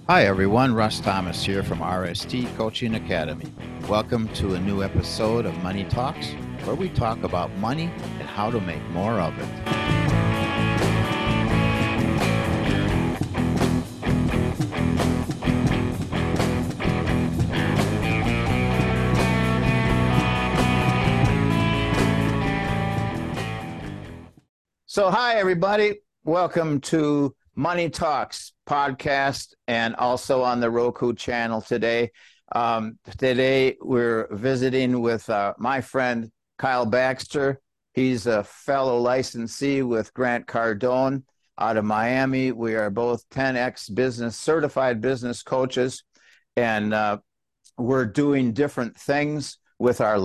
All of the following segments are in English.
Hi everyone, Russ Thomas here from RST Coaching Academy. Welcome to a new episode of Money Talks, where we talk about money and how to make more of it. So, hi everybody. Welcome to Money Talks podcast and also on the Roku channel today. Today we're visiting with my friend Kyle Baxter. He's a fellow licensee with Grant Cardone out of Miami. We are both 10X business certified business coaches, and we're doing different things with our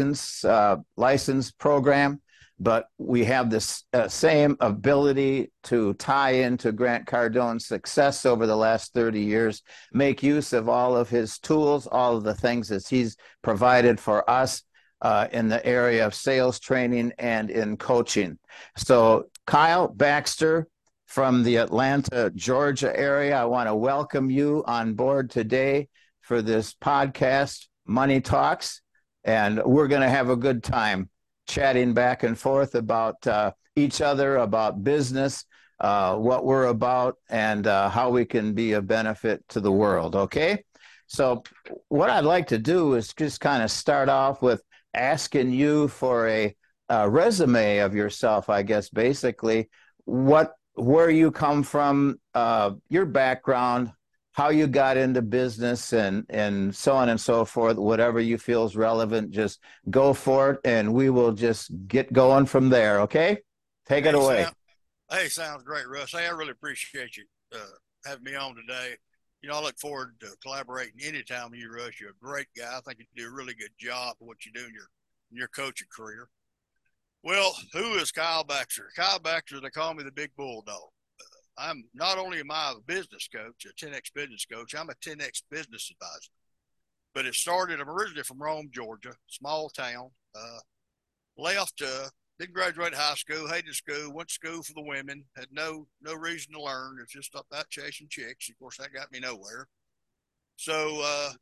license program, but we have this same ability to tie into Grant Cardone's success over the last 30 years, make use of all of his tools, all of the things that he's provided for us in the area of sales training and in coaching. So Kyle Baxter from the Atlanta, Georgia area, I want to welcome you on board today for this podcast, Money Talks, and we're going to have a good time chatting back and forth about each other, about business, what we're about, and how we can be a benefit to the world, okay? So what I'd like to do is just kind of start off with asking you for a resume of yourself, I guess, basically, where you come from, your background, how you got into business, and so on and so forth. Whatever you feel is relevant, just go for it, and we will just get going from there. Okay, take it Hey, away. Sam. Hey, sounds great, Russ. Hey, I really appreciate you having me on today. I look forward to collaborating anytime with you, Russ. You're a great guy. I think you do a really good job of what you do in your coaching career. Well, who is Kyle Baxter? Kyle Baxter, they call me the Big Bulldog. I'm not only am I a business coach, a 10X business coach, I'm a 10X business advisor. But I'm originally from Rome, Georgia, small town. Left didn't graduate high school, hated school, went to school for the women, had no reason to learn. It's just about chasing chicks. Of course, that got me nowhere. So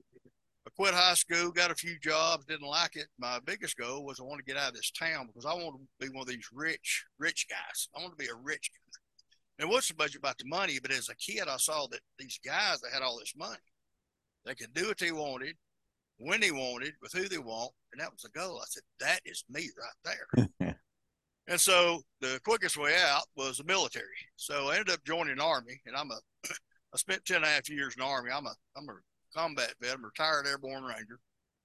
I quit high school, got a few jobs, didn't like it. My biggest goal was I want to get out of this town because I want to be one of these rich guys. I want to be a rich guy. And it wasn't so much about the money, but as a kid, I saw that these guys that had all this money, they could do what they wanted, when they wanted, with who they want, and that was the goal. I said, that is me right there. And so the quickest way out was the military. So I ended up joining the Army, and I spent 10.5 years in the Army. I'm a combat vet. I'm a retired airborne ranger.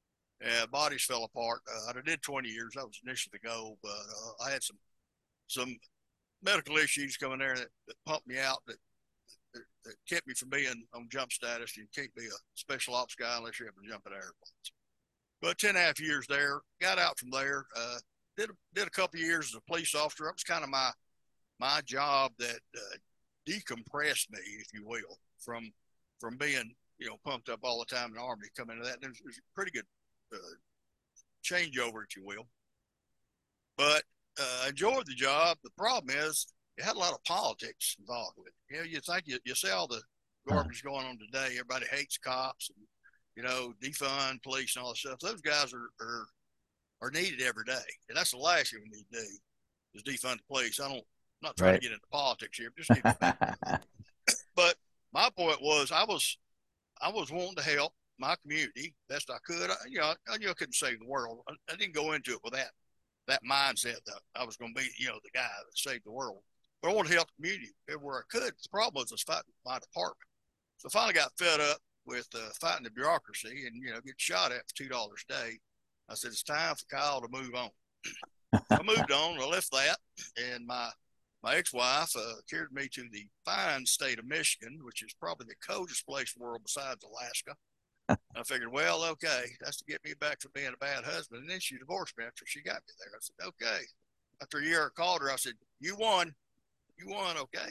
Bodies fell apart. I did 20 years. That was initially the goal, but I had some medical issues coming there that pumped me out that kept me from being on jump status. You can't be a special ops guy unless you're able to jump at airplanes. But 10.5 years there, got out from there. Did a couple of years as a police officer. That was kind of my job that decompressed me, if you will, from being pumped up all the time in the Army. Come into that, and it was a pretty good changeover, if you will. But enjoyed the job. The problem is it had a lot of politics involved with it. You think you see all the garbage going on today. Everybody hates cops and defund police and all that stuff. Those guys are needed every day, and that's the last thing we need to do is defund the police. I'm not trying to Right. get into politics here, just need to make. But my point was, I was wanting to help my community best I could. I couldn't save the world. I didn't go into it with that mindset that I was going to be, the guy that saved the world. But I wanted to help the community everywhere I could. The problem was I was fighting my department. So I finally got fed up with fighting the bureaucracy and, get shot at for $2 a day. I said, it's time for Kyle to move on. I moved on. I left that, and my ex-wife carried me to the fine state of Michigan, which is probably the coldest place in the world besides Alaska. I figured, well, okay, that's to get me back from being a bad husband. And then she divorced me after she got me there. I said, okay. After a year, I called her. I said, you won. You won, okay.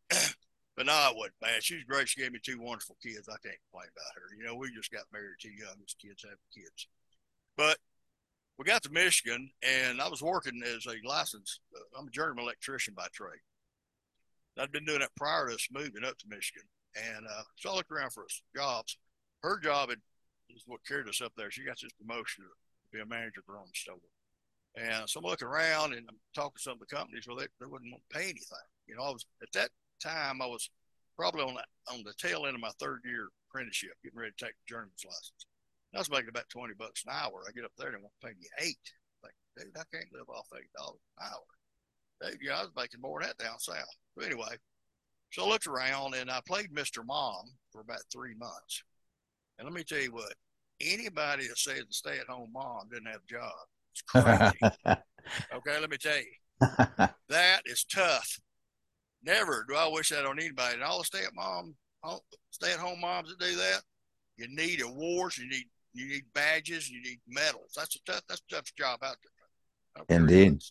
But no, I wasn't bad. She was great. She gave me two wonderful kids. I can't complain about her. We just got married too young as kids have kids. But we got to Michigan, and I was working as a licensed, I'm a journeyman electrician by trade. I'd been doing that prior to us moving up to Michigan. And so I looked around for jobs. Her job is what carried us up there. She got this promotion to be a manager for the store. And so I'm looking around and I'm talking to some of the companies. Well, they wouldn't want to pay anything. You know, I was at that time I was probably on the tail end of my third year apprenticeship, getting ready to take the journeyman's license. I was making about $20 an hour. I get up there and they want to pay me $8. Like, dude, I can't live off $8 an hour. Dude, I was making more than that down south. But anyway, so I looked around and I played Mr. Mom for about 3 months. And let me tell you what, anybody that says the stay-at-home mom didn't have a job, it's crazy. Okay, let me tell you, that is tough. Never do I wish that on anybody. And all the stay-at-home moms that do that, you need awards, you need badges, you need medals. That's a tough job out there. Indeed.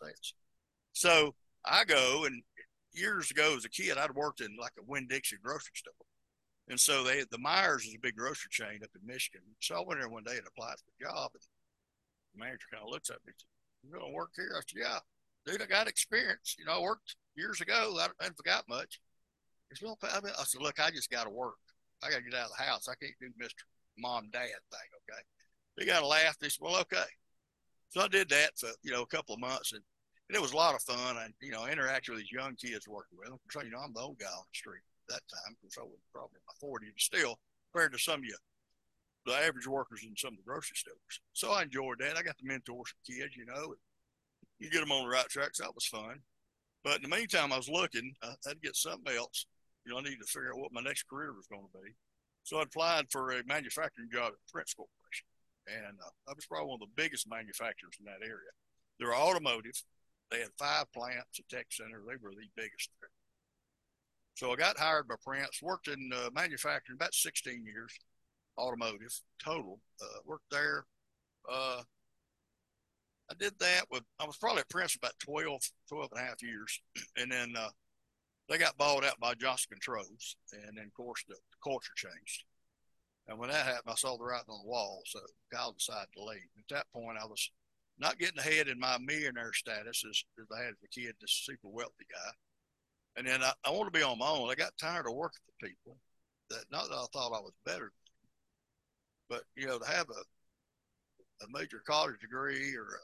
So I go, and years ago as a kid, I'd worked in like a Winn-Dixie grocery store. And so the Myers is a big grocery chain up in Michigan. So I went there one day and applied for the job. And the manager kind of looks at me and said, "You going to work here?" I said, "Yeah, dude, I got experience. You know, I worked years ago. I hadn't forgot much." He said, "Well," I said, "Look, I just got to work. I got to get out of the house. I can't do Mr. Mom, Dad thing." Okay. He got to laugh. He said, "Well, okay." So I did that for, a couple of months, and it was a lot of fun. And, I interacted with these young kids working with them. So, I'm the old guy on the street at that time, because I was probably in my 40s, still compared to some of the average workers in some of the grocery stores. So I enjoyed that. I got to mentor some kids, and you get them on the right track. So that was fun. But in the meantime, I was looking, I had to get something else. I needed to figure out what my next career was going to be. So I applied for a manufacturing job at Prince Corporation. And I was probably one of the biggest manufacturers in that area. They were automotive. They had 5 plants, a tech center. They were the biggest there. So I got hired by Prince, worked in manufacturing about 16 years, automotive total. Worked there. I did that I was probably at Prince about 12 and a half years. And then they got bought out by Johnson Controls. And then, of course, the culture changed. And when that happened, I saw the writing on the wall. So Kyle decided to leave. At that point, I was not getting ahead in my millionaire status as I had as a kid, this super wealthy guy. And then I wanted to be on my own. I got tired of working for people not that I thought I was better than them, but, to have a major college degree or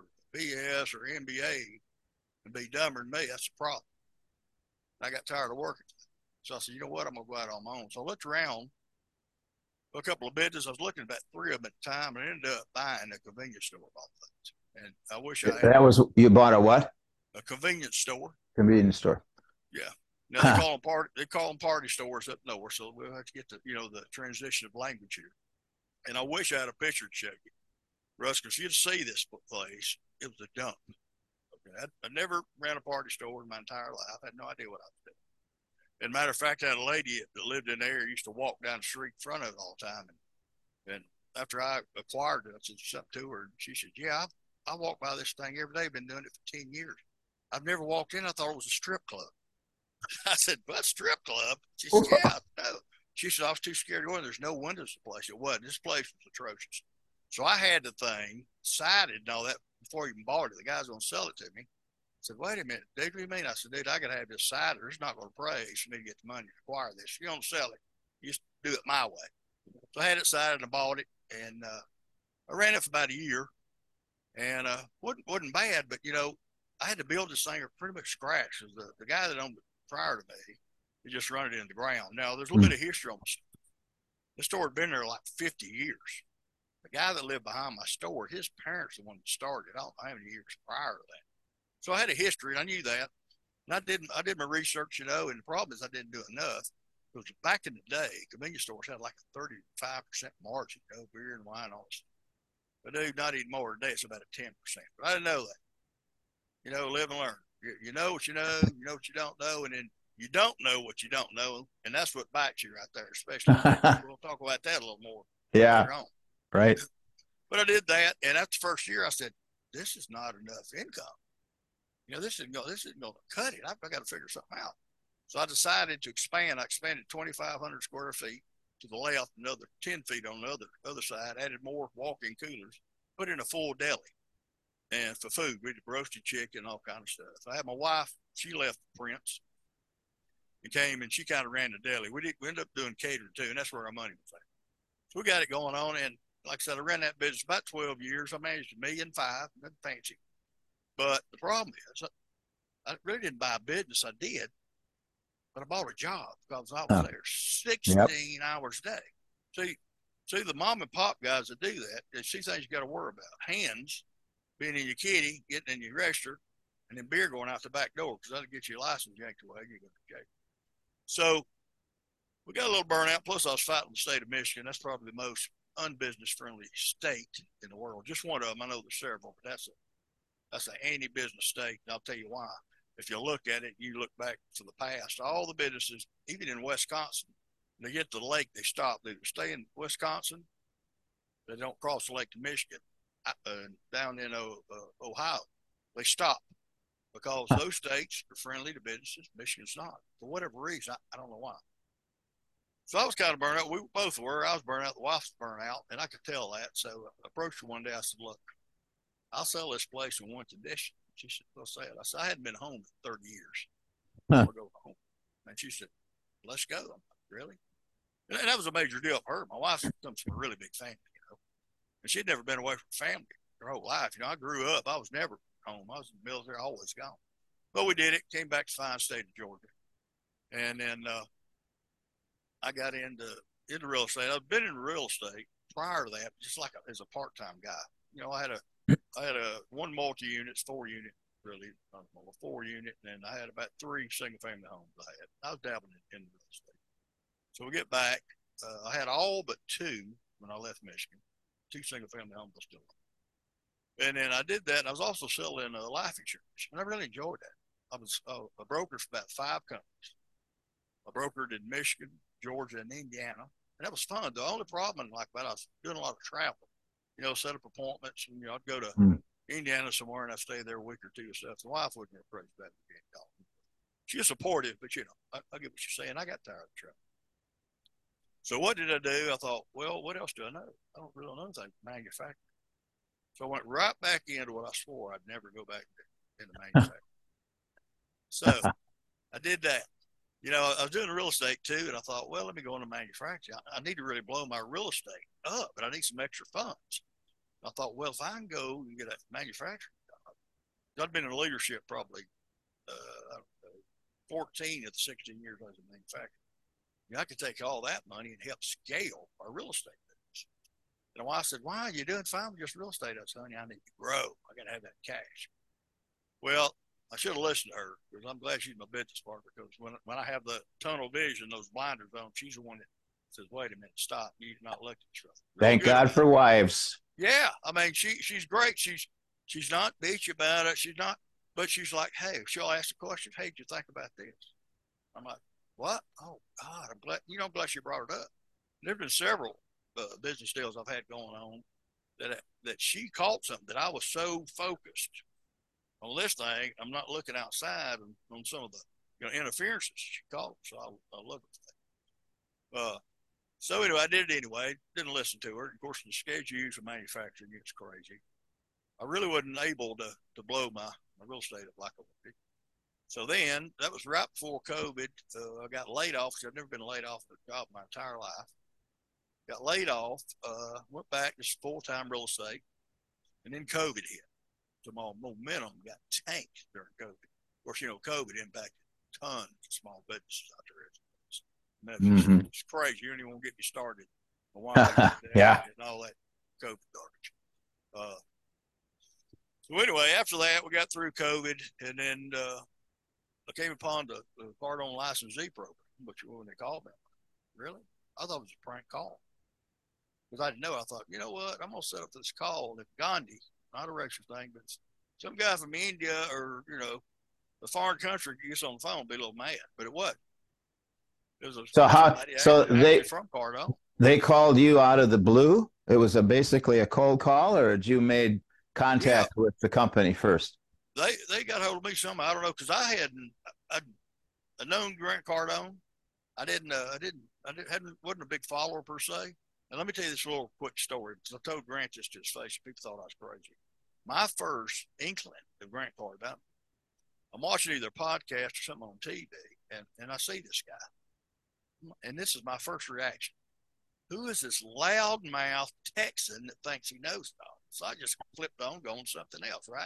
BS or MBA and be dumber than me, that's a problem. And I got tired of working. So I said, you know what, I'm going to go out on my own. So I looked around a couple of businesses. I was looking at about 3 of them at the time, and I ended up buying a convenience store of all things. And I wish I had. You bought a what? A convenience store. Convenience store. Yeah. Now they call them party stores up north, so we'll have to get the transition of language here. And I wish I had a picture to show you, Russ, because you'd see this place. It was a dump. Okay, I never ran a party store in my entire life. I had no idea what I was doing. As a matter of fact, I had a lady that lived in there, used to walk down the street in front of it all the time. And after I acquired it, I said something to her, and she said, "Yeah, I walk by this thing every day. Been doing it for 10 years. I've never walked in. I thought it was a strip club." I said, "What, strip club?" She said, "Yeah, no." She said, "I was too scared to go in. There's no windows in the place." It wasn't. This place was atrocious. So I had the thing sided and all that before I even bought it. The guy's going to sell it to me. I said, "Wait a minute, dude, what do you mean?" I said, "Dude, I got to have this sided. It's not going to praise for me to get the money to acquire this. If you're going to sell it, you just do it my way." So I had it sided and I bought it. And I ran it for about a year. And wasn't bad, but, I had to build this thing pretty much scratch. Because the guy that owned it prior to me, he just run it in the ground. Now, there's a little bit of history on the store. The store had been there like 50 years. The guy that lived behind my store, his parents were the one that started. I don't know how many years prior to that. So I had a history. I knew that. And I did my research, and the problem is I didn't do enough. Because back in the day, convenience stores had like a 35% margin, beer and wine, all this. But dude, not even more today. It's about a 10%. But I didn't know that. Live and learn. You know what you know what you don't know, and then you don't know what you don't know, and that's what bites you right there, especially. We'll talk about that a little more later on. Right. But I did that, and after the first year, I said, "This is not enough income. This isn't going to cut it. I've got to figure something out." So I decided to expand. I expanded 2,500 square feet to the left, another 10 feet on the other side, added more walk-in coolers, put in a full deli. And for food, we did roasted chicken, all kind of stuff. I had my wife, she left Prince. and came, and she kind of ran the deli. We ended up doing catering too, and that's where our money was at. So we got it going on, and like I said, I ran that business about 12 years. I managed $1.5 million, nothing fancy. But the problem is, I really didn't buy a business. I did, but I bought a job because I was there 16 hours a day. See, the mom and pop guys that do that, she things you got to worry about. Hands, being in your kitty, getting in your register, and then beer going out the back door because that'll get your license yanked away. You're going to jail. So we got a little burnout. Plus, I was fighting the state of Michigan. That's probably the most unbusiness friendly state in the world. Just one of them. I know there's several, but that's an anti-business state. And I'll tell you why. If you look at it, you look back to the past, all the businesses, even in Wisconsin, they get to the lake, they stop. They stay in Wisconsin. They don't cross the lake to Michigan. Down in Ohio, they stop because those states are friendly to businesses. Michigan's not. For whatever reason, I don't know why. So I was kind of burnt out. We both were. I was burnt out. The wife was burnt out, and I could tell that. So I approached her one day. I said, look, I'll sell this place in one condition. She said, well, say it. I said, I hadn't been home in 30 years. I'll go home. And she said, let's go. I'm like, really? And that was a major deal for her. My wife comes from a really big family, and she'd never been away from family her whole life. I grew up. I was never home. I was in the military, always gone. But we did it. Came back to the fine state of Georgia. And then I got into real estate. I've been in real estate prior to that, just like as a part-time guy. I had a one multi-unit, 4-unit, really, a 4-unit, and I had about 3 single-family homes I was dabbling in real estate. So we get back. I had all but 2 when I left Michigan, 2 single-family homes I still own. And then I did that, and I was also selling life insurance, and I really enjoyed that. I was a broker for about 5 companies. I brokered in Michigan, Georgia, and Indiana, and that was fun. The only problem like that, I was doing a lot of travel. Set up appointments, and I'd go to Indiana somewhere, and I'd stay there a week or 2 or stuff. The wife wasn't crazy about it. She was supportive, but I get what you're saying. I got tired of the travel. So what did I do? I thought, well, what else do I know? I don't really know anything manufacturing. So I went right back into what I swore I'd never go back into manufacturing. So I did that. I was doing real estate too, and I thought, well, let me go into manufacturing. I need to really blow my real estate up, but I need some extra funds. I thought, well, if I can go and get a manufacturing job, I'd been in leadership probably 14 of the 16 years I was in manufacturing. I could take all that money and help scale our real estate business. And I said, why are you doing fine with just real estate? I said, honey, I need to grow. I got to have that cash. Well, I should have listened to her because I'm glad she's my business partner, because when I have the tunnel vision, those blinders on, she's the one that says, wait a minute, stop. You're not looking straight. Thank God for wives. Yeah. I mean, she's great. She's not bitchy about it. She's not, but she's like, hey, she'll ask the question, hey, did you think about this? I'm like, what? Oh, God, I'm glad, glad you brought it up. There's been several business deals I've had going on that she caught something that I was so focused on this thing, I'm not looking outside on some of the interferences she caught. So I love it. So anyway, I did it anyway. Didn't listen to her. Of course, the schedule for manufacturing gets crazy. I really wasn't able to blow my real estate up like I wanted. So then, that was right before COVID. I got laid off because I've never been laid off from a job my entire life. Got laid off, went back to full-time real estate, and then COVID hit. So my momentum got tanked during COVID. Of course, COVID impacted tons of small businesses out there. It's crazy. You don't even want to get me started. Yeah. And all that COVID garbage. So anyway, after that, we got through COVID, and then I came upon the Cardone licensee program, which when they called me, really? I thought it was a prank call. Because I didn't know. I thought, you know what? I'm going to set up this call. And if Gandhi, not a racial thing, but some guy from India or, a foreign country gets on the phone, be a little mad. But it wasn't. It was actually from Cardone. They called you out of the blue? It was basically a cold call, or did you made contact with the company first? They got hold of me somehow. I don't know, because I known Grant Cardone. Wasn't a big follower per se. And let me tell you this little quick story, because I told Grant this to his face. People thought I was crazy. My first inkling of Grant Cardone, I'm watching either a podcast or something on TV, and I see this guy. And this is my first reaction. Who is this loudmouth Texan that thinks he knows it all? So I just flipped on, going something else, right?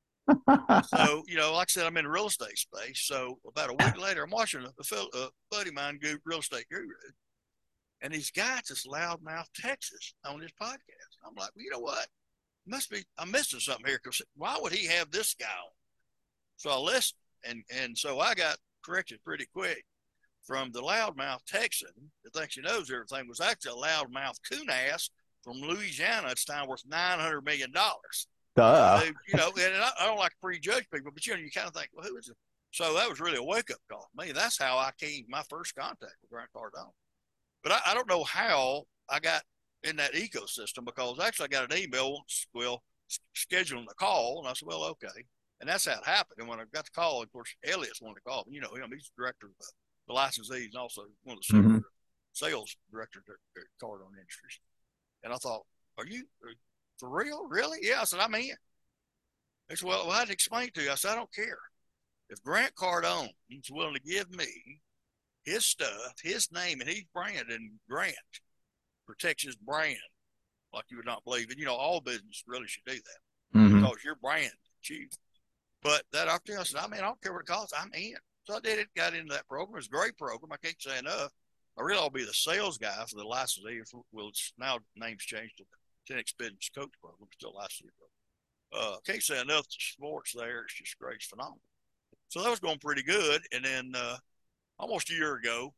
So, like I said, I'm in the real estate space. So about a week later, I'm watching a buddy of mine, real estate guru, and he's got this loudmouth Texas on his podcast. I'm like, well, you know what? I'm missing something here, because why would he have this guy on? So I listened, and so I got corrected pretty quick. From the loudmouth Texan that thinks he knows everything was actually a loudmouth coon ass from Louisiana. It's time worth $900 million. And I don't like to prejudge people, but you kind of think, well, who is it? So that was really a wake up call for me. That's how I came my first contact with Grant Cardone. But I don't know how I got in that ecosystem, because actually I got an email, scheduling a call, and I said, well, okay. And that's how it happened. And when I got the call, of course, Elliot's wanted to call me. Him, he's the director of the licensees, and also one of the sales directors at Cardone Industries. And I thought, are you for real? Really? Yeah. I said, I'm in. They said, well, I had to explain to you. I said, I don't care. If Grant Cardone is willing to give me his stuff, his name, and he's branded, and Grant protects his brand like you would not believe. And, all business really should do that, because your brand is huge. But that opportunity, I said, I don't care what it costs. I'm in. So I did it, got into that program. It was a great program. I can't say enough. I really ought to be the sales guy for the licensee. Well, it's now name's changed to the 10X Business Coach Program, still licensee program. Can't say enough. The sports there, it's just great. It's phenomenal. So that was going pretty good. And then almost a year ago,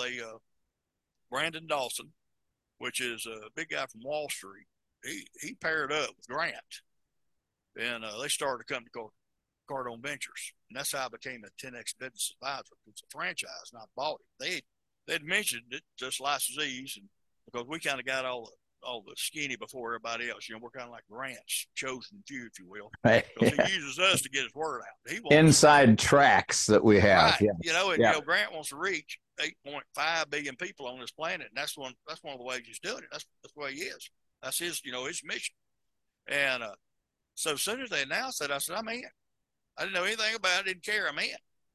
Brandon Dawson, which is a big guy from Wall Street, he paired up with Grant. And they started a company called Cardone Ventures, and that's how I became a 10X Business Advisor. It's a franchise, not bought it. They'd mentioned it, just licensees, and because we kind of got all the skinny before everybody else. We're kind of like Grant's chosen few, if you will, because he uses us to get his word out. He wants inside tracks that we have, right. Grant wants to reach 8.5 billion people on this planet, and that's one of the ways he's doing it. That's the way he is. That's his his mission. And so as soon as they announced that, I said, I'm in. I didn't know anything about it, didn't care, I'm in.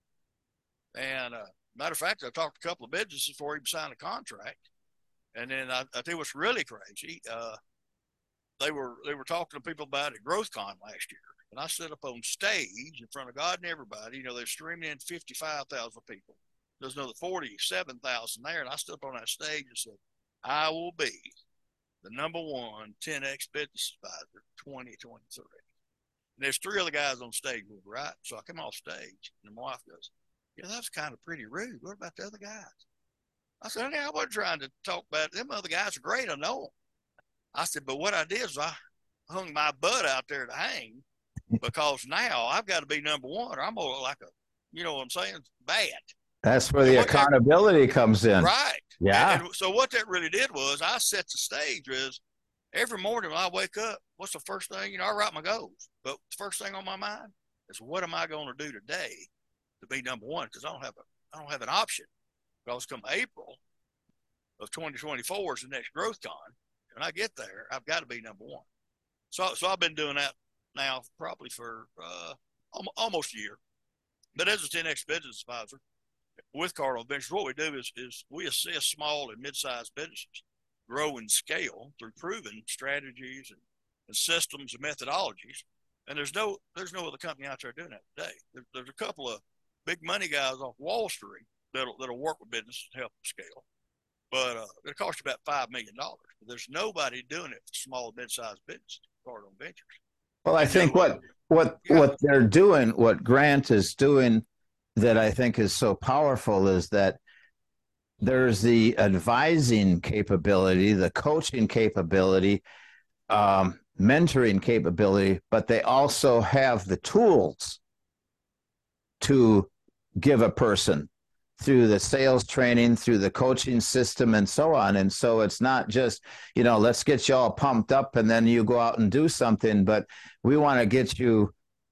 And matter of fact, I talked to a couple of businesses before he signed a contract. And then I tell you what's really crazy. They were talking to people about it at GrowthCon last year. And I stood up on stage in front of God and everybody. They're streaming in 55,000 people. There's another 47,000 there. And I stood up on that stage and said, I will be the number one 10X Business Advisor 2023. And there's three other guys on stage with me, right? So I come off stage, and my wife goes, that's kind of pretty rude. What about the other guys? I said, I wasn't trying to talk about it. Them other guys are great. I know them. I said, but what I did is I hung my butt out there to hang, because now I've got to be number one, or I'm more like you know what I'm saying, bad. That's where the accountability comes in. Right. Yeah. And so what that really did was I set the stage is every morning when I wake up, what's the first thing? I write my goals. But the first thing on my mind is, what am I going to do today to be number one? Because I don't have an option. Because come April of 2024 is the next GrowthCon. When I get there, I've got to be number one. So I've been doing that now probably for almost a year. But as a 10X Business Advisor with Cardone Ventures, what we do is we assist small and mid-sized businesses grow and scale through proven strategies and systems and methodologies. And there's no other company out there doing that today. There's a couple of big money guys off Wall Street that'll work with businesses to help them scale. But it costs you about $5 million. But there's nobody doing it for small and mid-sized businesses, Cardone Ventures. Well, I think what they're doing, what Grant is doing, that I think is so powerful, is that there's the advising capability, the coaching capability, mentoring capability, but they also have the tools to give a person through the sales training, through the coaching system, and so on. And so it's not just, let's get you all pumped up and then you go out and do something, but we want to get you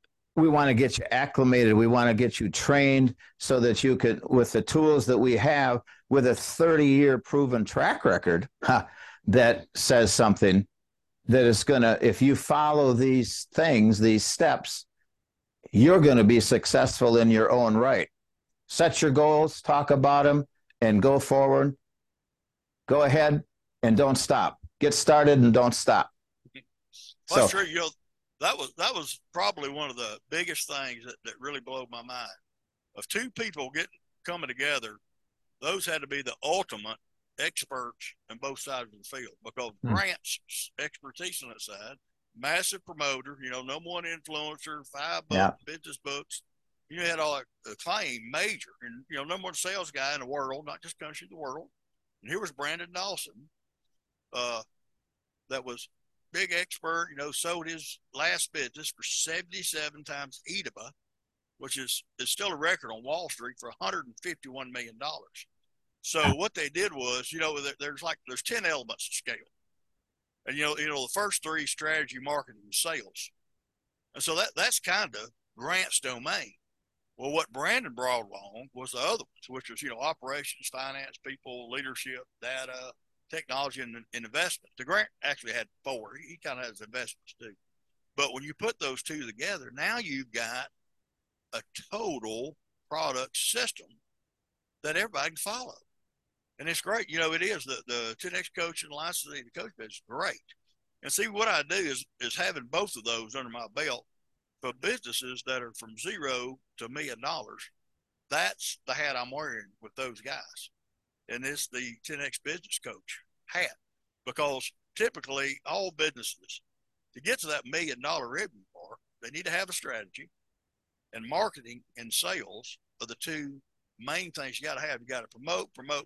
acclimated. We want to get you trained so that you can, with the tools that we have, with a 30-year proven track record that says something that is going to, if you follow these things, these steps, you're going to be successful in your own right. Set your goals, talk about them, and go forward. Go ahead and don't stop. Get started and don't stop. Well, that's true. That was probably one of the biggest things that really blew my mind. Of two people coming together, those had to be the ultimate experts on both sides of the field, because Grant's expertise on that side, massive promoter, number one influencer, 5 books, business books. You had all that acclaim, major, and number one sales guy in the world, not just country, the world. And here was Brandon Dawson, that was big expert. Sold his last business for 77 times EBITDA, which is still a record on Wall Street, for $151 million. So what they did was, there's 10 elements of scale, and the first 3: strategy, marketing, and sales. And so that's kind of Grant's domain. Well, what Brandon brought along was the other ones, which was, operations, finance, people, leadership, data, technology, and investment. The Grant actually had 4. He kind of has investments too. But when you put those two together, now you've got a total product system that everybody can follow. And it's great. It is the 10X coach and licensing the coach business is great. And see, what I do is having both of those under my belt for businesses that are from $0 to $1 million. That's the hat I'm wearing with those guys. And it's the 10X business coach hat, because typically all businesses, to get to that $1 million revenue bar, they need to have a strategy, and marketing and sales are the two main things you got to have. You got to promote,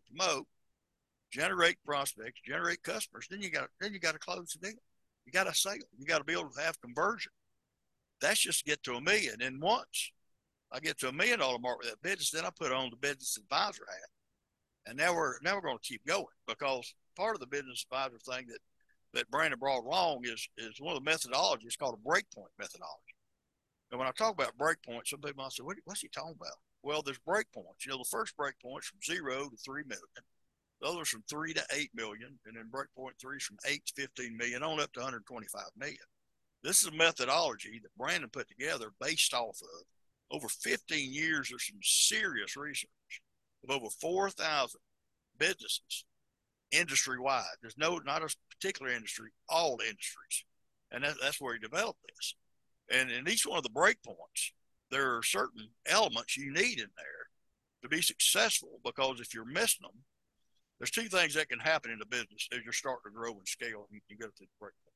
generate prospects, generate customers. Then you got to close the deal. You got to sell. You got to be able to have conversion. That's just to get to $1 million. And once I get to $1 million mark with that business, then I put on the business advisor hat. And now we're going to keep going, because part of the business advisor thing that Brandon brought along is one of the methodologies called a breakpoint methodology. And when I talk about breakpoints, some people might say, what's he talking about? Well, there's breakpoints. The first breakpoint's from $0 to $3 million. The other's from $3 to $8 million. And then breakpoint 3 is from $8 to $15 million, on up to $125 million. This is a methodology that Brandon put together based off of over 15 years of some serious research of over 4,000 businesses industry-wide. There's not a particular industry, all industries. And that's where he developed this. And in each one of the breakpoints, there are certain elements you need in there to be successful, because if you're missing them, there's 2 things that can happen in the business as you're starting to grow and scale, and you go through the breakpoints.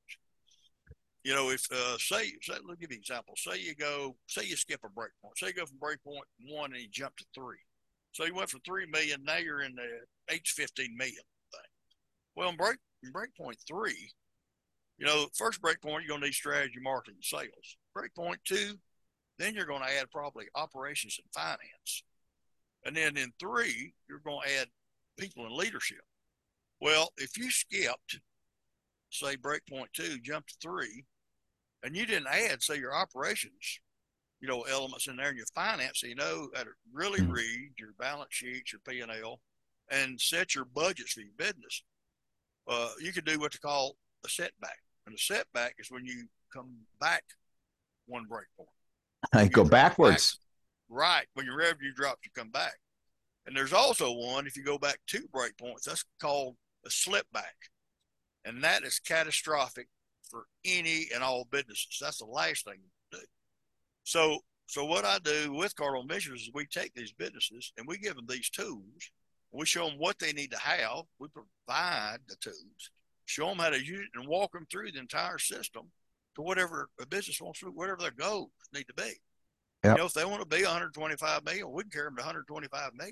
If say, let me give you an example. Say you skip a breakpoint. Say you go from breakpoint 1 and you jump to 3. So you went from 3 million, now you're in the 8 to 15 million thing. Well, in breakpoint 3, first breakpoint, you're going to need strategy, marketing, and sales. Breakpoint 2, then you're going to add probably operations and finance. And then in 3, you're going to add people and leadership. Well, if you skipped, say, breakpoint 2, jump to 3, and you didn't add, say, your operations, elements in there, and your finance, how to really read your balance sheets, your P&L, and set your budgets for your business, you could do what they call a setback. And a setback is when you come back one breakpoint. I go backwards. Right. When your revenue drops, you come back. And there's also one, if you go back 2 breakpoints, that's called a slip back. And that is catastrophic for any and all businesses. That's the last thing you do. So what I do with Cardinal Missions is we take these businesses and we give them these tools. We show them what they need to have. We provide the tools, show them how to use it, and walk them through the entire system to whatever a business wants to do, whatever their goals need to be. Yep. If they want to be 125 million, we can carry them to 125 million.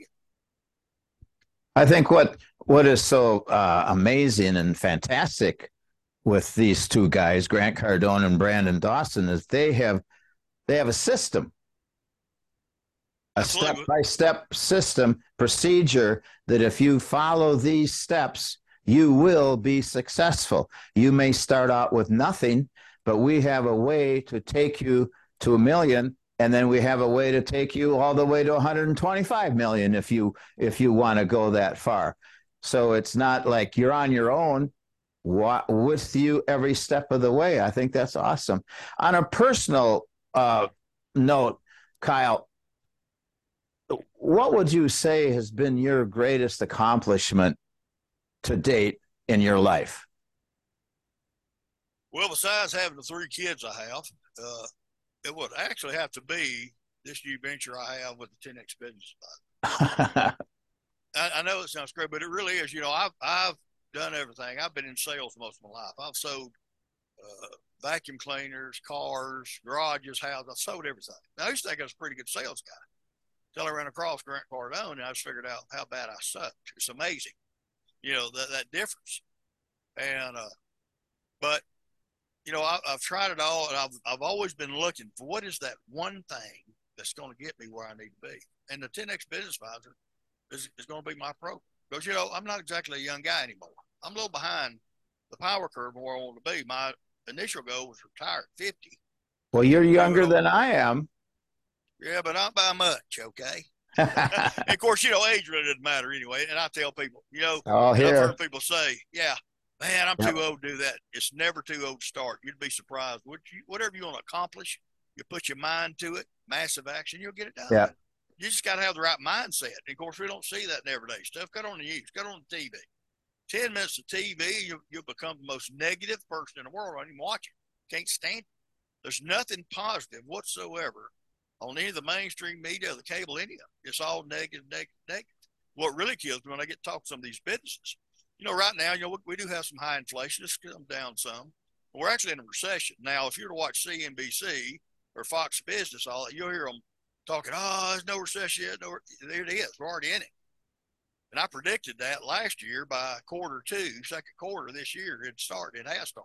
I think what is so amazing and fantastic with these 2 guys, Grant Cardone and Brandon Dawson, is they have a system, a step-by-step system, procedure, that if you follow these steps, you will be successful. You may start out with nothing, but we have a way to take you to $1 million. And then we have a way to take you all the way to 125 million if you want to go that far. So it's not like you're on your own, with you every step of the way. I think that's awesome. On a personal note, Kyle, what would you say has been your greatest accomplishment to date in your life? Well, besides having the 3 kids I have, it would actually have to be this new venture I have with the 10X Business. I know it sounds great, but it really is. I've done everything. I've been in sales most of my life. I've sold vacuum cleaners, cars, garages, houses. I've sold everything. Now, I used to think I was a pretty good sales guy. Until I ran across Grant Cardone, and I just figured out how bad I sucked. It's amazing, that difference. And but I've tried it all, and I've always been looking for what is that one thing that's going to get me where I need to be. And the 10X Business Advisor is going to be my program. Because, I'm not exactly a young guy anymore. I'm a little behind the power curve where I want to be. My initial goal was to retire at 50. Well, you're younger than I am. Yeah, but not by much, okay? And of course, age really doesn't matter anyway. And I tell people, I've heard people say, yeah, man, I'm too old to do that. It's never too old to start. You'd be surprised. Whatever you want to accomplish, you put your mind to it, massive action, you'll get it done. Yeah. You just got to have the right mindset. And of course, we don't see that in everyday stuff. Got on the news, got on the TV. 10 minutes of TV, you'll become the most negative person in the world. I don't even watch it. Can't stand it. There's nothing positive whatsoever on any of the mainstream media, the cable, any of it. It's all negative, negative, negative. What really kills me when I get to talk to some of these businesses, right now, we do have some high inflation. It's come down some. We're actually in a recession. Now, if you were to watch CNBC or Fox Business, you'll hear them talking, there's no recession yet. No, there it is. We're already in it. And I predicted that last year by second quarter this year, it has started.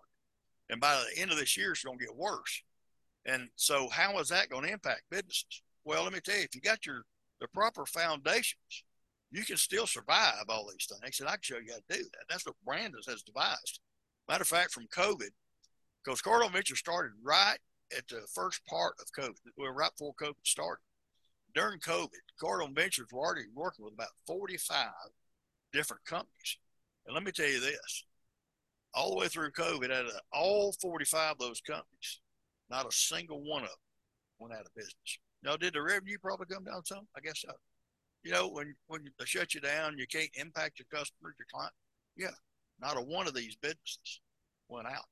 And by the end of this year, it's going to get worse. And so how is that going to impact businesses? Well, let me tell you, if you got the proper foundations, you can still survive all these things. And I can show you how to do that. That's what Brandes has devised. Matter of fact, from COVID, because Cardone Venture started right at the first part of COVID, right before COVID started. During COVID, Cardone Ventures were already working with about 45 different companies. And let me tell you this, all the way through COVID, out of all 45 of those companies, not a single one of them went out of business. Now, did the revenue probably come down some? I guess so. When they shut you down, you can't impact your customers, your client. Yeah, not a one of these businesses went out.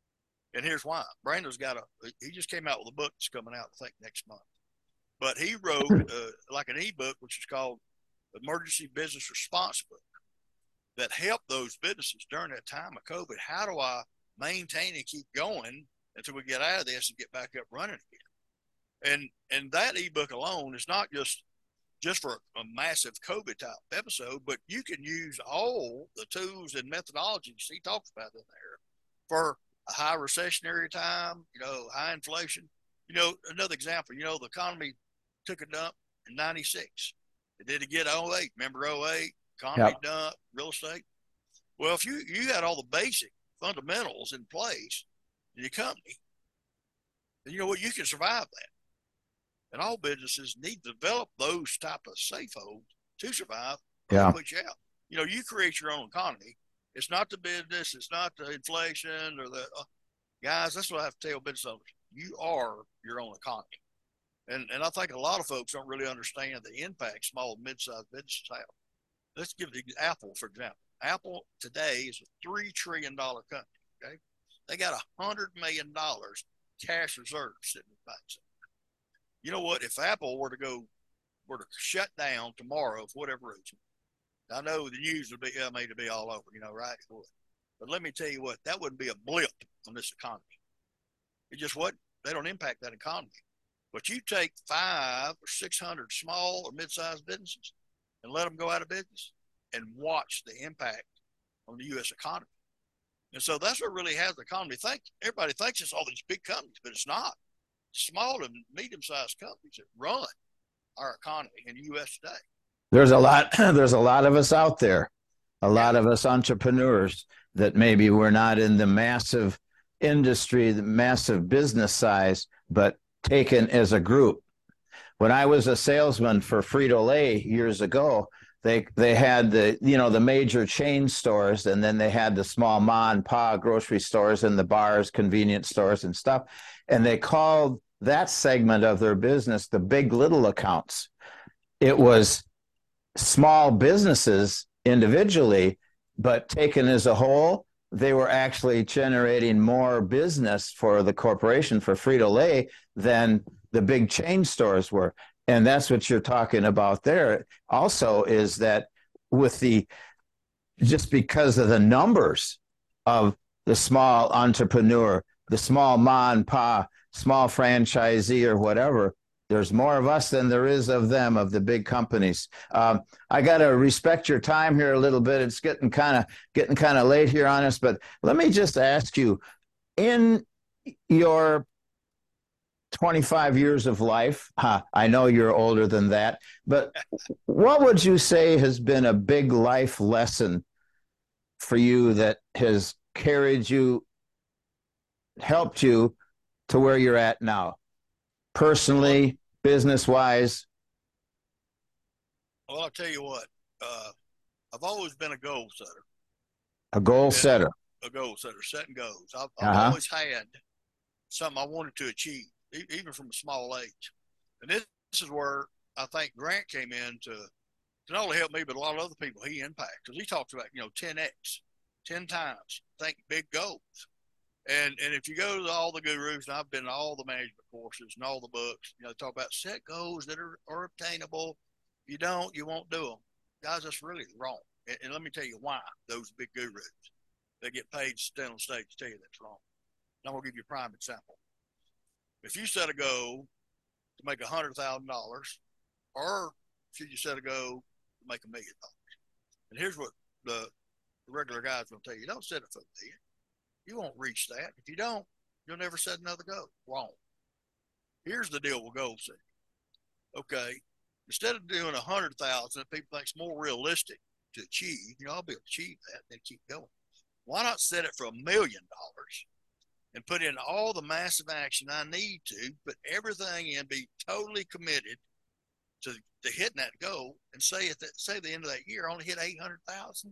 And here's why. Brando's he just came out with a book that's coming out, I think, next month. But he wrote like an ebook, which is called Emergency Business Response Book, that helped those businesses during that time of COVID. How do I maintain and keep going until we get out of this and get back up running again? And that ebook alone is not just for a massive COVID type episode, but you can use all the tools and methodologies he talks about in there for a high recessionary time, high inflation. Another example, the economy took a dump in 96. It did again 08. Remember 08? Economy dump, real estate. Well, if you had all the basic fundamentals in place in your company, then you can survive that. And all businesses need to develop those type of safe holds to survive. Yeah. Put you out. You create your own economy. It's not the business. It's not the inflation or the guys. That's what I have to tell business owners. You are your own economy. And I think a lot of folks don't really understand the impact small and mid-sized businesses have. Let's give the Apple, for example. Apple today is a $3 trillion company. Okay, they got $100 million cash reserves sitting in the bank. You know what? If Apple were to shut down tomorrow for whatever reason, I know the news would be made to be all over, right? It would. But let me tell you what, that wouldn't be a blip on this economy. It just wouldn't. They don't impact that economy. But you take 500 or 600 small or mid-sized businesses and let them go out of business and watch the impact on the U.S. economy. And so that's what really has the economy think. Everybody thinks it's all these big companies, but it's not. Small and medium-sized companies that run our economy in the U.S. today. There's a lot of us out there, a lot of us entrepreneurs that maybe we're not in the massive industry, the massive business size, but taken as a group. When I was a salesman for Frito-Lay years ago, they had the major chain stores, and then they had the small ma and pa grocery stores and the bars, convenience stores and stuff. And they called that segment of their business, the big little accounts. It was small businesses individually, but taken as a whole, they were actually generating more business for the corporation, for Frito-Lay, than the big chain stores were. And that's what you're talking about there. Also, is that with the just because of the numbers of the small entrepreneur, the small ma and pa, small franchisee or whatever, there's more of us than there is of them, of the big companies. I got to respect your time here a little bit. It's getting kind of late here on us, but let me just ask you, in your 25 years of life, I know you're older than that, but what would you say has been a big life lesson for you that has carried you, helped you to where you're at now, personally, business-wise? Well, I'll tell you what, I've always been a goal setter. A goal setter. A goal setter, setting goals. I've always had something I wanted to achieve, even from a small age. And this is where I think Grant came in to not only help me, but a lot of other people he impacts. Because he talks about, 10X, 10 times, think big goals. And if you go to all the gurus, and I've been to all the management courses and all the books, they talk about set goals that are obtainable. If you don't, you won't do them. Guys, that's really wrong. And let me tell you why those big gurus, they get paid to stand on stage to tell you that's wrong. And I'm going to give you a prime example. If you set a goal to make $100,000, or should you set a goal to make $1 million? And here's what the regular guy's going to tell you. Don't set it for $1 million. You won't reach that. If you don't, you'll never set another goal. Wrong. Here's the deal with goal setting. Okay, instead of doing 100,000 that people think is more realistic to achieve, I'll be able to achieve that and then keep going. Why not set it for $1 million and put in all the massive action I need to, put everything in, be totally committed to hitting that goal, and say at the end of that year, I only hit $800,000.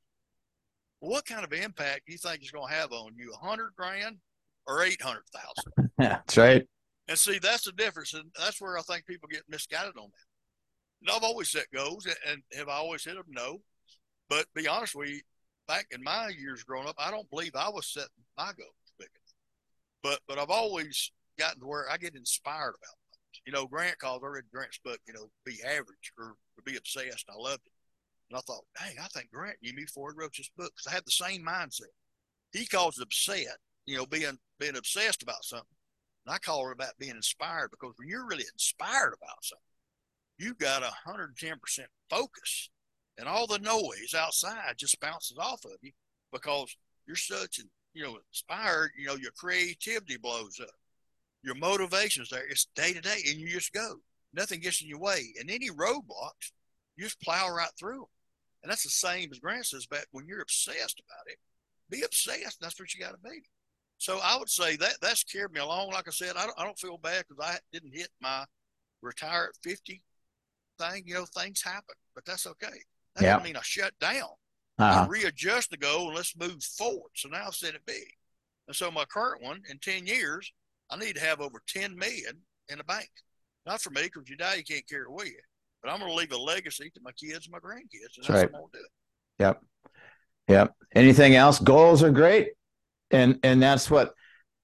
Well, what kind of impact do you think it's going to have on you? $100,000 or $800,000? Yeah, that's right. And see, that's the difference, and that's where I think people get misguided on that. And I've always set goals, and have I always hit them? No. But be honest with you, back in my years growing up, I don't believe I was setting my goals big enough. But I've always gotten to where I get inspired about things. Grant calls, I read Grant's book, Be Average or Be Obsessed. I loved it. And I thought, dang, I think Grant knew me before he wrote this book, because I had the same mindset. He calls it upset, being obsessed about something. And I call it about being inspired, because when you're really inspired about something, you got 110% focus, and all the noise outside just bounces off of you because you're such, inspired. Your creativity blows up, your motivation's there. It's day to day, and you just go. Nothing gets in your way, and any roadblocks, you just plow right through them. And that's the same as Grant says, but when you're obsessed about it, be obsessed. That's what you got to be. So I would say that's carried me along. Like I said, I don't feel bad because I didn't hit my retire at 50 thing. Things happen, but that's okay. That doesn't mean I shut down. I readjust the goal and let's move forward. So now I've set it big. And so my current one, in 10 years, I need to have over 10 million in the bank. Not for me, because you die, you can't carry it with you. But I'm going to leave a legacy to my kids and my grandkids, and that's right. What I'm going to do. Yep. Anything else? Goals are great, and that's what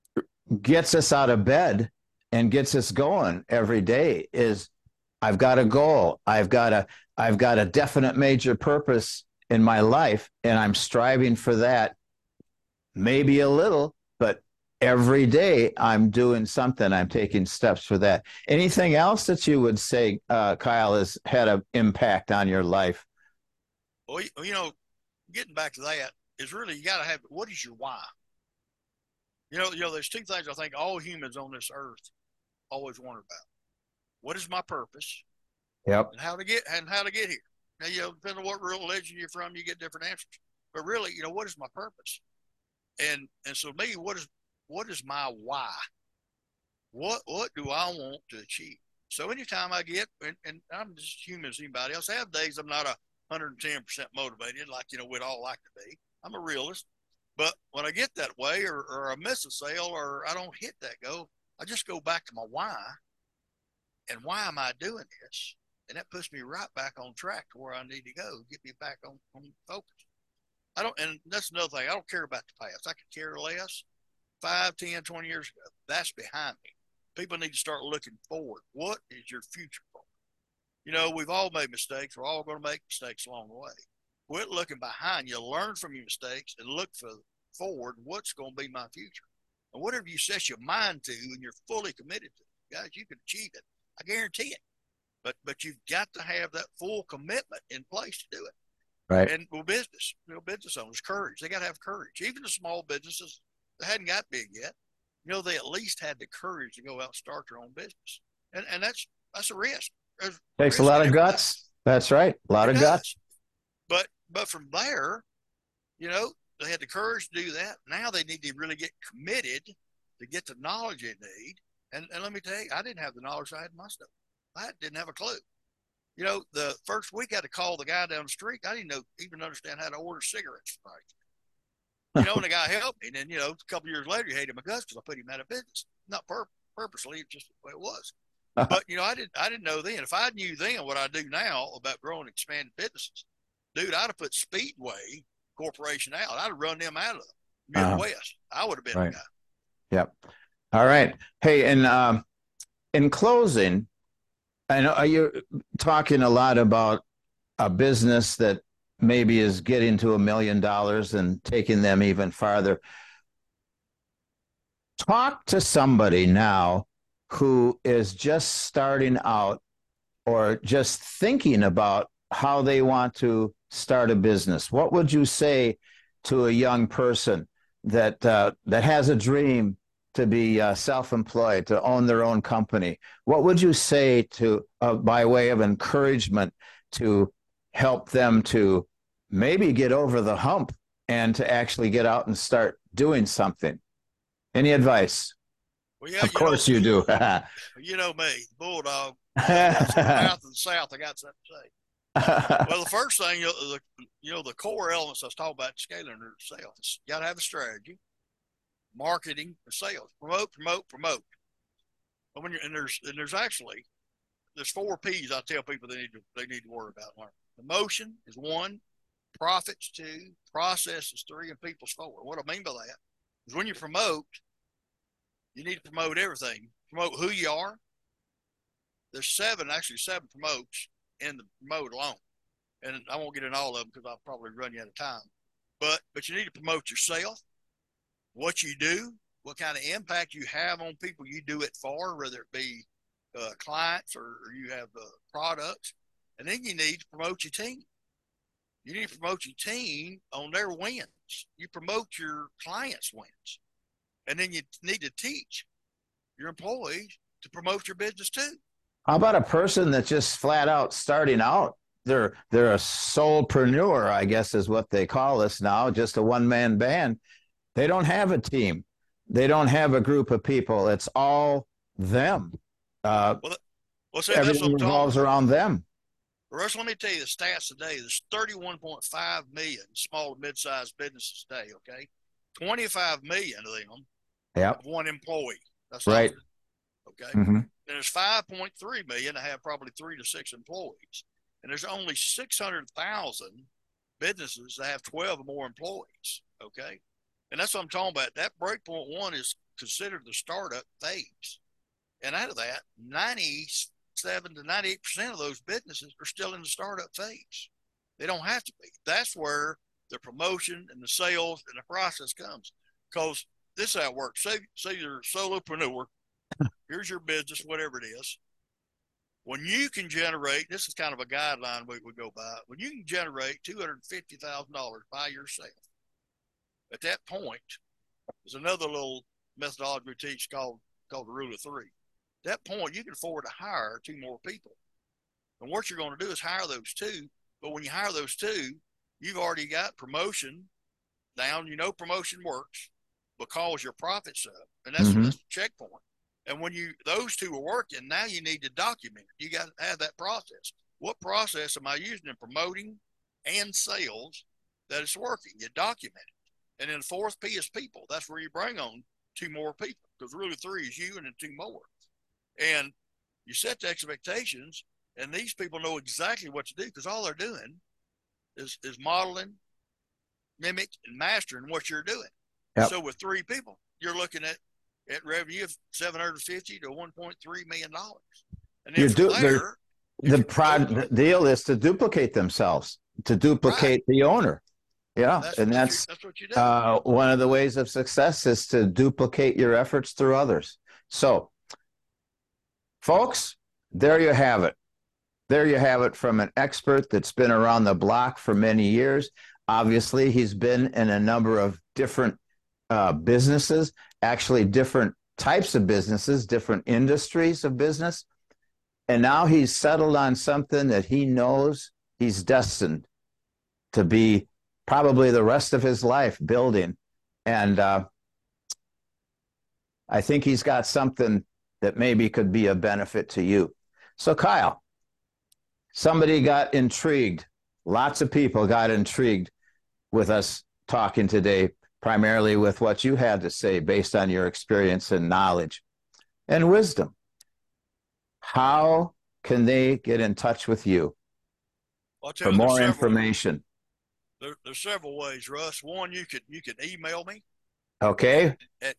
gets us out of bed and gets us going every day. Is I've got a goal. I've got a definite major purpose in my life, and I'm striving for that. Maybe a little, but every day I'm doing something. I'm taking steps for that. Anything else that you would say, Kyle, has had an impact on your life? Well, getting back to that is really, you got to have, what is your why? There's two things I think all humans on this earth always wonder about. What is my purpose? Yep. And how to get here. Now, depending on what religion you're from, you get different answers. But really, what is my purpose? And so me, what is my why? What do I want to achieve? So anytime I get, and I'm just human as anybody else, I have days I'm not 110% motivated, like, we'd all like to be. I'm a realist. But when I get that way, or I miss a sale, or I don't hit that goal, I just go back to my why, and why am I doing this? And that puts me right back on track to where I need to go, get me back on focus. And that's another thing. I don't care about the past. I could care less. 5, 10, 20 years ago, that's behind me. People need to start looking forward. What is your future for? We've all made mistakes. We're all going to make mistakes along the way. Quit looking behind you. Learn from your mistakes and look forward. What's going to be my future? And whatever you set your mind to and you're fully committed to, guys, you can achieve it. I guarantee it. But you've got to have that full commitment in place to do it. Right. And business owners, courage. They got to have courage. Even the small businesses that hadn't got big yet, they at least had the courage to go out and start their own business. And that's a risk. Takes a lot of guts. That's right. A lot of guts. But from there, they had the courage to do that. Now they need to really get committed to get the knowledge they need. And let me tell you, I didn't have the knowledge I had in my stuff. I didn't have a clue. The first week I had to call the guy down the street. I didn't even understand how to order cigarettes right. And the guy helped me. And then, a couple of years later, he hated my guts because I put him out of business. Not purposely, it's just the way it was. But, I didn't know then. If I knew then what I do now about growing and expanding businesses, dude, I'd have put Speedway Corporation out. I'd have run them out of the Midwest. I would have been the guy. Yep. All right. Hey, and in closing, I know you're talking a lot about a business that maybe is getting to $1 million and taking them even farther. Talk to somebody now who is just starting out or just thinking about how they want to start a business. What would you say to a young person that has a dream to be self-employed, to own their own company? What would you say to by way of encouragement to help them to maybe get over the hump and to actually get out and start doing something? Any advice? Well, yeah, of course you do. You know me, Bulldog. South and South, I got something to say. Well, the first thing, the core elements I was talking about scaling sales. You got to have a strategy, marketing, and sales. Promote. And there's 4 P's I tell people they need to worry about. Emotion is 1, profits 2, process is 3, and people's 4. What I mean by that is when you promote, you need to promote everything. Promote who you are. There's 7 promotes in the promote alone. And I won't get in all of them because I'll probably run you out of time. But you need to promote yourself, what you do, what kind of impact you have on people you do it for, whether it be clients or you have products. And then you need to promote your team. You need to promote your team on their wins. You promote your clients' wins. And then you need to teach your employees to promote your business too. How about a person that's just flat out starting out? They're a solopreneur, I guess is what they call us now, just a one-man band. They don't have a team. They don't have a group of people. It's all them. Everything revolves around them. Russ, let me tell you the stats today. There's 31.5 million small and mid-sized businesses today, okay? 25 million of them have one employee. That's right. Okay. Mm-hmm. And there's 5.3 million that have probably 3 to 6 employees. And there's only 600,000 businesses that have 12 or more employees. Okay. And that's what I'm talking about. That breakpoint 1 is considered the startup phase. And out of that, 97 to 98% of those businesses are still in the startup phase. They don't have to be. That's where the promotion and the sales and the process comes. Because this is how it works. Say you're a solopreneur. Here's your business, whatever it is. When you can generate, this is kind of a guideline we go by. When you can generate $250,000 by yourself, at that point, there's another little methodology we teach called the rule of 3. At that point, you can afford to hire 2 more people. And what you're going to do is hire those 2. But when you hire those 2, you've already got promotion down. Promotion works because your profit's up. And that's the checkpoint. And when those 2 are working, now you need to document it. You got to have that process. What process am I using in promoting and sales that it's working? You document it. And then the 4th P is people. That's where you bring on two more people, because really three is you and then two more. And you set the expectations, and these people know exactly what to do, because all they're doing is modeling, mimic, and mastering what you're doing. Yep. So with three people, you're looking at revenue of $750 to $1.3 million. And then the deal is to duplicate themselves, to duplicate the owner. Yeah, that's what you do. One of the ways of success is to duplicate your efforts through others. So, folks, there you have it. There you have it from an expert that's been around the block for many years. Obviously, he's been in a number of different businesses, actually different types of businesses, different industries of business. And now he's settled on something that he knows he's destined to be probably the rest of his life building. And I think he's got something that maybe could be a benefit to you. So, Kyle, somebody got intrigued. Lots of people got intrigued with us talking today, primarily with what you had to say based on your experience and knowledge and wisdom. How can they get in touch with you for more information? There's several ways, Russ. One, you could email me. Okay. At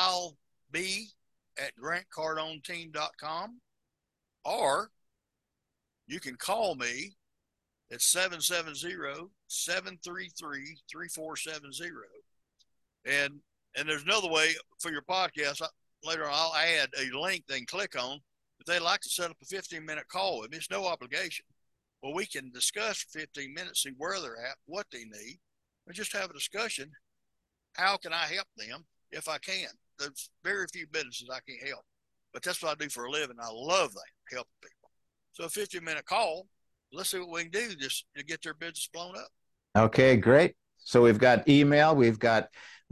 kyleb@grantcardoneteam.com, or you can call me at 770-733-3470. And there's another way for your podcast. Later on, I'll add a link they can click on. If they'd like to set up a 15-minute call with me, it's no obligation. Well, we can discuss for 15 minutes, see where they're at, what they need, and just have a discussion. How can I help them if I can? There's very few businesses I can't help, but that's what I do for a living. I love that, helping people. So a 15-minute call, let's see what we can do just to get their business blown up. Okay, great. So we've got email, we've got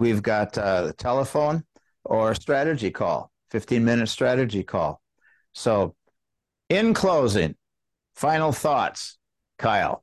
the telephone or strategy call, 15-minute strategy call. So in closing, final thoughts, Kyle.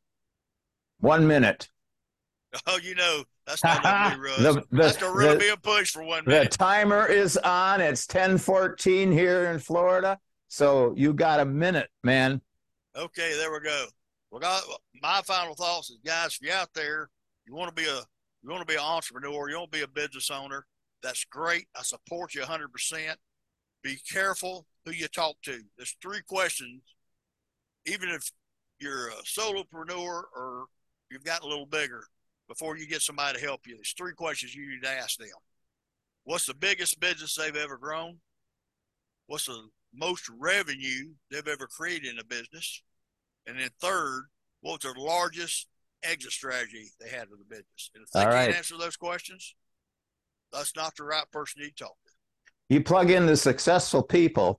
1 minute. Oh, that's not going to be Russ. That's going to really be a push for 1 minute. The timer is on. It's 10:14 here in Florida. So you got a minute, man. Okay, there we go. Well, my final thoughts is, guys, if you're out there, you want to be an entrepreneur, you want to be a business owner, that's great. I support you 100%. Be careful who you talk to. There's 3 questions. Even if you're a solopreneur or you've gotten a little bigger, before you get somebody to help you, there's 3 questions you need to ask them. What's the biggest business they've ever grown? What's the most revenue they've ever created in a business? And then third, what's their largest exit strategy they had with the business? And if they can't answer those questions, that's not the right person you talk to. You plug in the successful people,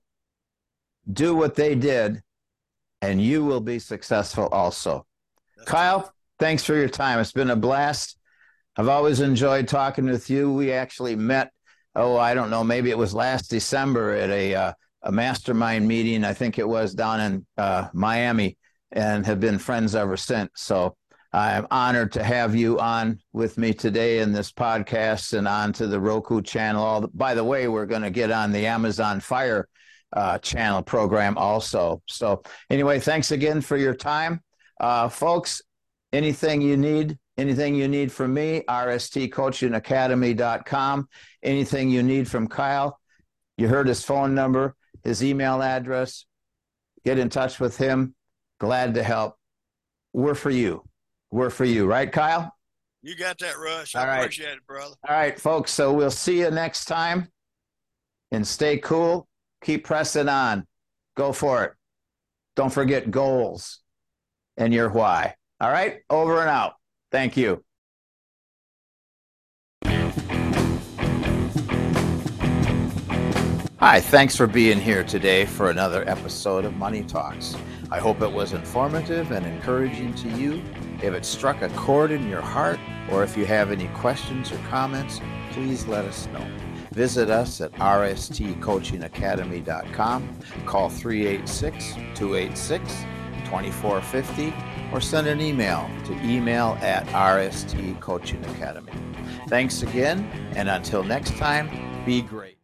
do what they did, and you will be successful also. That's Kyle, right. Thanks for your time. It's been a blast. I've always enjoyed talking with you. We actually met, I don't know, maybe it was last December at a mastermind meeting. I think it was down in Miami, and have been friends ever since. So I'm honored to have you on with me today in this podcast and on to the Roku channel. By the way, we're going to get on the Amazon Fire channel program also. So anyway, thanks again for your time. Folks, anything you need from me, rstcoachingacademy.com. Anything you need from Kyle, you heard his phone number, his email address. Get in touch with him. Glad to help. We're for you. We're for you. Right, Kyle? You got that, Russ. I appreciate it, brother. All right, folks. So we'll see you next time. And stay cool. Keep pressing on. Go for it. Don't forget goals and your why. All right? Over and out. Thank you. Hi, thanks for being here today for another episode of Money Talks. I hope it was informative and encouraging to you. If it struck a chord in your heart, or if you have any questions or comments, please let us know. Visit us at rstcoachingacademy.com, call 386-286-2450, or send an email to email@rstcoachingacademy. Thanks again, and until next time, be great.